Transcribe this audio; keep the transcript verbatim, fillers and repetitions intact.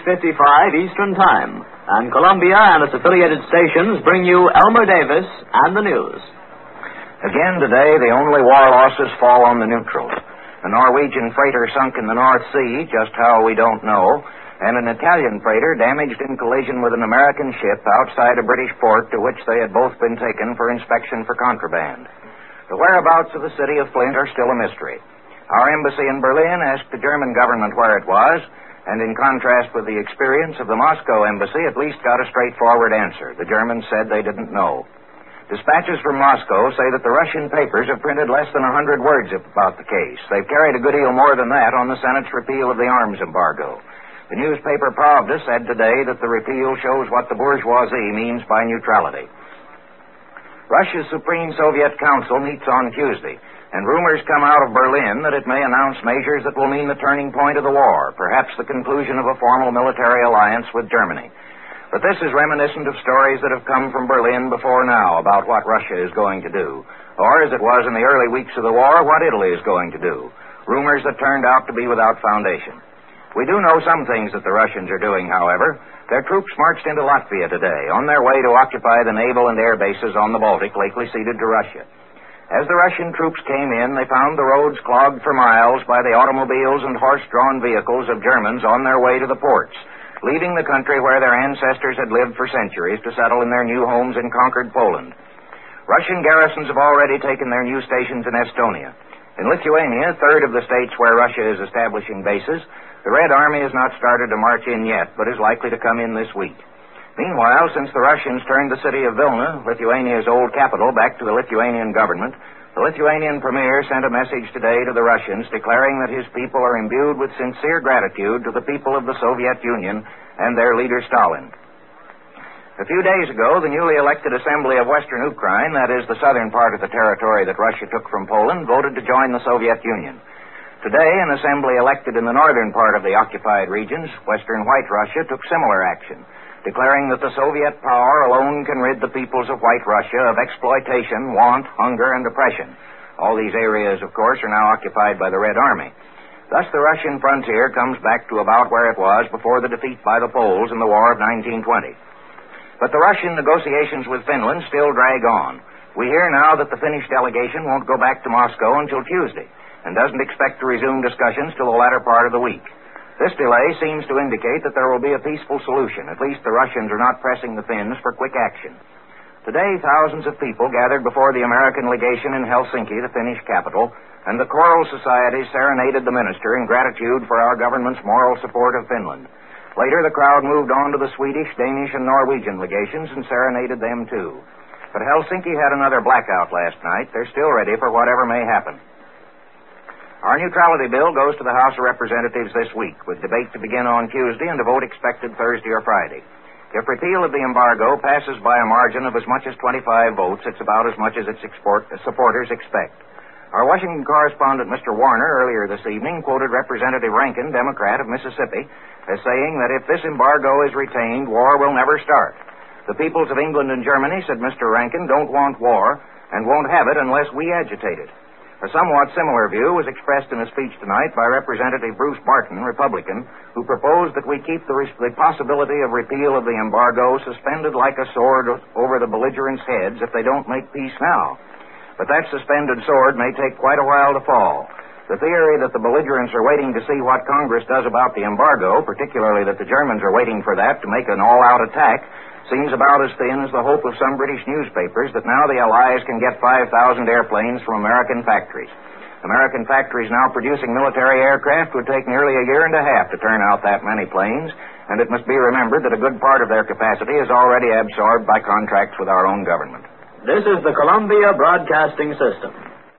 fifty-five Eastern Time, and Columbia and its affiliated stations bring you Elmer Davis and the news. Again today, the only war losses fall on the neutrals. A Norwegian freighter sunk in the North Sea, just how we don't know, and an Italian freighter damaged in collision with an American ship outside a British port to which they had both been taken for inspection for contraband. The whereabouts of the city of Flint are still a mystery. Our embassy in Berlin asked the German government where it was, and in contrast with the experience of the Moscow embassy, at least got a straightforward answer. The Germans said they didn't know. Dispatches from Moscow say that the Russian papers have printed less than a hundred words about the case. They've carried a good deal more than that on the Senate's repeal of the arms embargo. The newspaper Pravda said today that the repeal shows what the bourgeoisie means by neutrality. Russia's Supreme Soviet Council meets on Tuesday, and rumors come out of Berlin that it may announce measures that will mean the turning point of the war, perhaps the conclusion of a formal military alliance with Germany. But this is reminiscent of stories that have come from Berlin before now about what Russia is going to do, or, as it was in the early weeks of the war, what Italy is going to do. Rumors that turned out to be without foundation. We do know some things that the Russians are doing, however. Their troops marched into Latvia today, on their way to occupy the naval and air bases on the Baltic, lately ceded to Russia. As the Russian troops came in, they found the roads clogged for miles by the automobiles and horse-drawn vehicles of Germans on their way to the ports, leaving the country where their ancestors had lived for centuries to settle in their new homes in conquered Poland. Russian garrisons have already taken their new stations in Estonia. In Lithuania, third of the states where Russia is establishing bases, the Red Army has not started to march in yet, but is likely to come in this week. Meanwhile, since the Russians turned the city of Vilna, Lithuania's old capital, back to the Lithuanian government, the Lithuanian premier sent a message today to the Russians declaring that his people are imbued with sincere gratitude to the people of the Soviet Union and their leader Stalin. A few days ago, the newly elected Assembly of Western Ukraine, that is the southern part of the territory that Russia took from Poland, voted to join the Soviet Union. Today, an assembly elected in the northern part of the occupied regions, Western White Russia, took similar action, declaring that the Soviet power alone can rid the peoples of White Russia of exploitation, want, hunger, and oppression. All these areas, of course, are now occupied by the Red Army. Thus, the Russian frontier comes back to about where it was before the defeat by the Poles in the War of nineteen twenty. But the Russian negotiations with Finland still drag on. We hear now that the Finnish delegation won't go back to Moscow until Tuesday, and doesn't expect to resume discussions till the latter part of the week. This delay seems to indicate that there will be a peaceful solution. At least the Russians are not pressing the Finns for quick action. Today, thousands of people gathered before the American legation in Helsinki, the Finnish capital, and the choral society serenaded the minister in gratitude for our government's moral support of Finland. Later, the crowd moved on to the Swedish, Danish, and Norwegian legations and serenaded them too. But Helsinki had another blackout last night. They're still ready for whatever may happen. Our neutrality bill goes to the House of Representatives this week, with debate to begin on Tuesday and a vote expected Thursday or Friday. If repeal of the embargo passes by a margin of as much as twenty-five votes, it's about as much as its export, uh, supporters expect. Our Washington correspondent, Mister Warner, earlier this evening quoted Representative Rankin, Democrat of Mississippi, as saying that if this embargo is retained, war will never start. The peoples of England and Germany, said Mister Rankin, don't want war and won't have it unless we agitate it. A somewhat similar view was expressed in a speech tonight by Representative Bruce Barton, Republican, who proposed that we keep the, res- the possibility of repeal of the embargo suspended like a sword over the belligerents' heads if they don't make peace now. But that suspended sword may take quite a while to fall. The theory that the belligerents are waiting to see what Congress does about the embargo, particularly that the Germans are waiting for that to make an all-out attack, seems about as thin as the hope of some British newspapers that now the Allies can get five thousand airplanes from American factories. American factories now producing military aircraft would take nearly a year and a half to turn out that many planes, and it must be remembered that a good part of their capacity is already absorbed by contracts with our own government. This is the Columbia Broadcasting System.